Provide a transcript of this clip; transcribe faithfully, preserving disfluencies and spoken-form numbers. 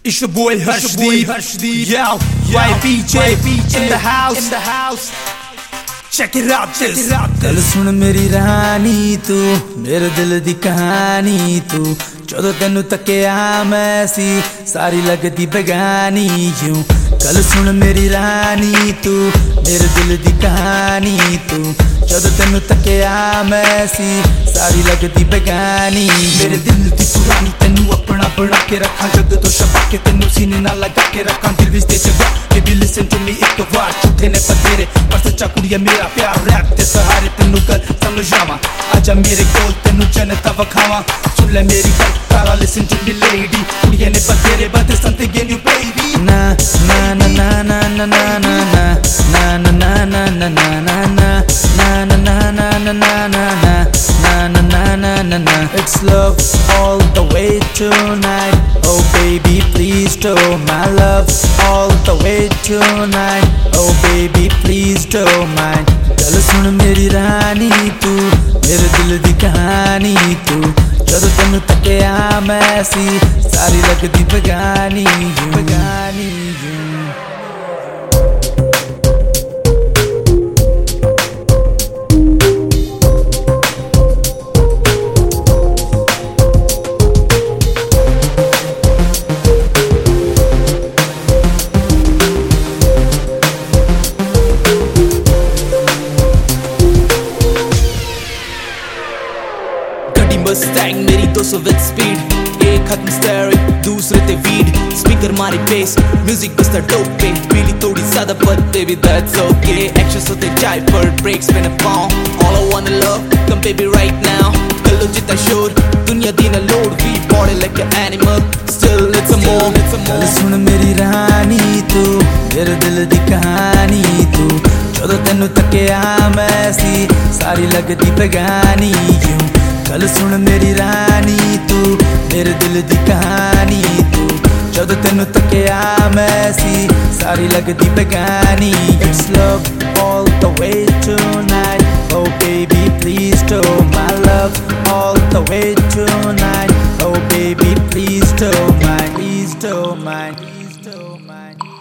It's your boy Harshdeep, yo, Y B J in the house, in the house. Check it out, this. कल सुन मेरी रानी तू, मेरे दिल दी कहानी तू। ਜਦੋਂ ਤੈਨੂੰ ਤੱਕਿਆ ਮੈਂ ਸੀ ਸਾਰੀ ਲੱਗਦੀ ਬੇਗਾਨੀ यूं। कल सुन मेरी रानी तू, मेरे दिल दी कहानी तू। ਜਦੋਂ ਤੈਨੂੰ ਤੱਕਿਆ ਮੈਂ ਸੀ ਸਾਰੀ ਲੱਗਦੀ ਬੇਗਾਨੀ। मेरे दिल दी पुरानी तैਨੂੰ अपना बना के रखा, जग तो छपा के तैਨੂੰ सीने नाल लगा के रखा। दिल विच ते जगा baby listen to me एक बार, झूठे ने पतेरे पर सच्चा कुड़िया मेरा प्यार। रैप ते सहारे तैਨੂੰ गल समझावां, आजा मेरे कोल तैਨੂੰ जन्नत वखावां। सुन ले मेरी गल तारा listen to me lady, कुड़िया ने Patere but something in you baby। ना ना ना ना ना ना ना ना ना ना ना ना ना ना ना ना ना na na na na na na na na na na na na na। It's love all the way tonight, oh baby please don't my love all the way tonight, oh baby please don't mind। कल सुन मेरी रानी तू, मेरे दिल दी कहानी तू। ਜਦੋਂ ਤੈਨੂੰ ਤੱਕਿਆ ਮੈਂ ਸੀ ਸਾਰੀ ਲੱਗਦੀ ਬੇਗਾਨੀ ਬੇਗਾਨੀ। मस्टैंग मेरी दो सौ विद स्पीड, एक हाथ में स्टीयरिंग दूसरे ते वीड। स्पीकर मारी बेस म्यूजिक बजता डोप पे, पीली थोड़ी ज्यादा but baby that's okay। Actions होते जाए पर ब्रेक्स में न पाऊं, all I wanna love come baby right now। कलो जितना शोर दुनिया दी ना load, we body like an animal still it's a more it's a more। कल सुन मेरी रानी तू, मेरे दिल दी कहानी तू। ਜਦੋਂ ਤੈਨੂੰ ਤੱਕਿਆ ਮੈਂ ਸੀ ਸਾਰੀ ਲੱਗਦੀ ਬੇਗਾਨੀ यूं। कल सुन मेरी रानी तू, मेरे दिल दी कहानी तू। ਜਦੋਂ ਤੈਨੂੰ ਤੱਕਿਆ ਮੈਂ ਸੀ ਸਾਰੀ ਲੱਗਦੀ ਬੇਗਾਨੀ। It's love all the way tonight, oh baby please don't my love all the way tonight, oh baby please don't mind, please don't mind, please don't mind।